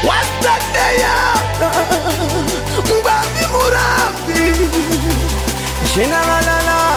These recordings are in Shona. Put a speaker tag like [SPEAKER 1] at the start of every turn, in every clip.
[SPEAKER 1] what's that there? Mbabi Murabi Generalala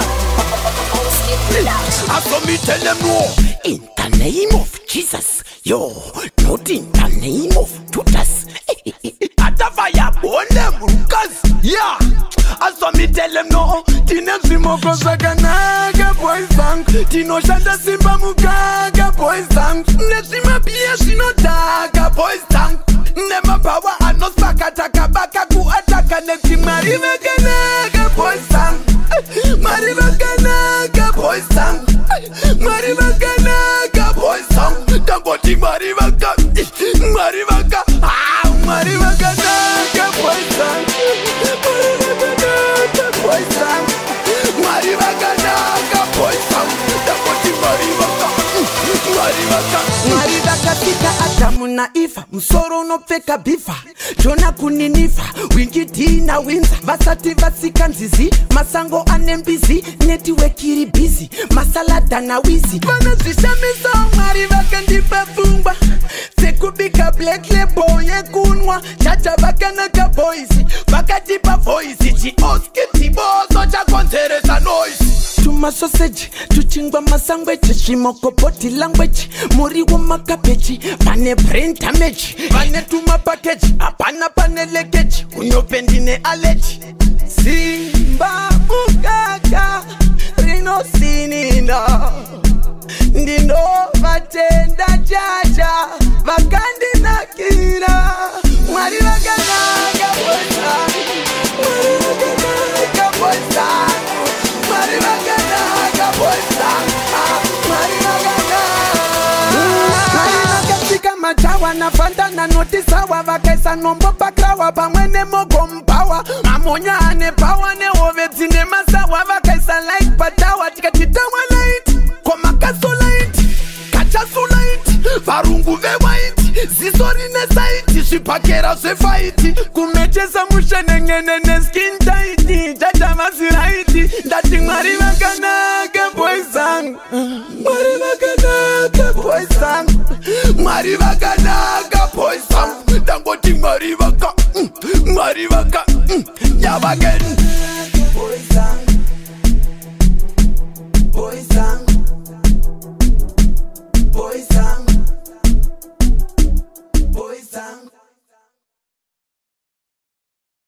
[SPEAKER 1] I saw me tell them no. In the name of Jesus, yo, not in the name of Judas. Atafaya bonde Lucas, yeah. I saw me tell them no. Tine simoko saganaga boys sang. Tino shanda simba mugaga boys sang. Nesima pia shinotaga boys sang. Nema power anos bakataka baka ku ataka nesima riveganaga boys sang. Marivaganaga boys sang. Marivaganaga boys sang. Damboti marivaga, marivaga, marivaganaga boys sang. Marivaganaga boys sang. Marivaganaga boys sang. Damboti marivaga, marivaga. Marivaga tika Adamu na Eva, msoro unopfeka bifa, Jona kuninifa, wingiti na winza, vasati vasika nzizi, masango anembizi, netiwekiri busy, masalada na wizi. Vanazisha miso, marivaga ndipa fungwa, sekubika black label ye kunwa, chacha vaka naka boys, vaka tipa voice, chi oski tibozo cha konseresa noise. Tuma sausage, tuchingwa masangweche, shimoko body language, muri wa makabeji, pane brain damage, pane tuma package, apana pane leakage, unyopendine allergy. Simba mukaka, rino sinina, ndino vatenda jaja, vakandi nakira, mwari vakanaga boisa, mwari vakanaga boisa, mwari vakanaga boisa, mwari vakanaga machawa na fanta na notisa wa vakaisa nombo pakrawa pamwene mogo mpawa mamonya ane pawa ne oveti ne masawa vakaisa like patawa tikatitawa light kwa makaso light kachasu light varungu ve white zisori ne site shipakera se fight kumecheza mushenengene ne skin tight